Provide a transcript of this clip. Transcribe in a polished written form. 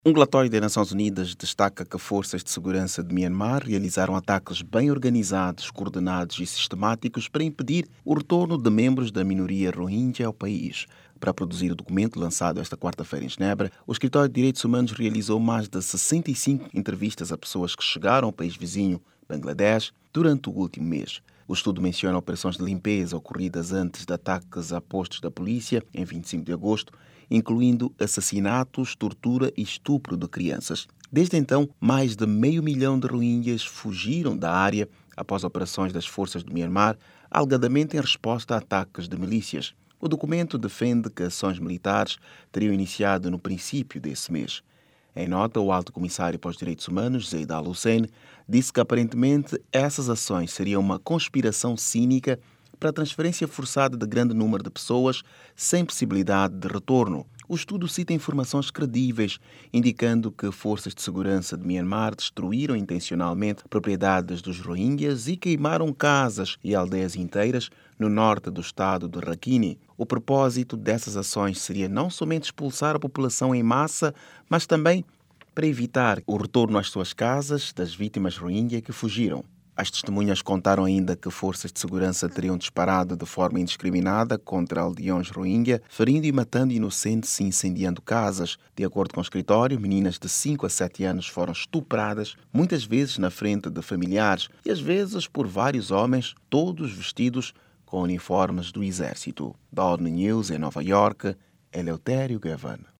Um relatório das Nações Unidas destaca que forças de segurança de Myanmar realizaram ataques bem organizados, coordenados e sistemáticos para impedir o retorno de membros da minoria Rohingya ao país. Para produzir o documento lançado esta quarta-feira em Genebra, o Escritório de Direitos Humanos realizou mais de 65 entrevistas a pessoas que chegaram ao país vizinho, Bangladesh, durante o último mês. O estudo menciona operações de limpeza ocorridas antes de ataques a postos da polícia, em 25 de agosto, incluindo assassinatos, tortura e estupro de crianças. Desde então, mais de 500 mil de rohingyas fugiram da área após operações das forças do Myanmar, alegadamente em resposta a ataques de milícias. O documento defende que ações militares teriam iniciado no princípio desse mês. Em nota, o Alto Comissário para os Direitos Humanos, Zeid Al-Hussein, disse que aparentemente essas ações seriam uma conspiração cínica para a transferência forçada de grande número de pessoas sem possibilidade de retorno. O estudo cita informações credíveis, indicando que forças de segurança de Myanmar destruíram intencionalmente propriedades dos Rohingyas e queimaram casas e aldeias inteiras no norte do estado de Rakhine. O propósito dessas ações seria não somente expulsar a população em massa, mas também para evitar o retorno às suas casas das vítimas Rohingya que fugiram. As testemunhas contaram ainda que forças de segurança teriam disparado de forma indiscriminada contra aldeões Rohingya, ferindo e matando inocentes e incendiando casas. De acordo com o escritório, meninas de 5 a 7 anos foram estupradas, muitas vezes na frente de familiares e às vezes por vários homens, todos vestidos com uniformes do exército. Da ONU News em Nova York, Eleutério Gavan.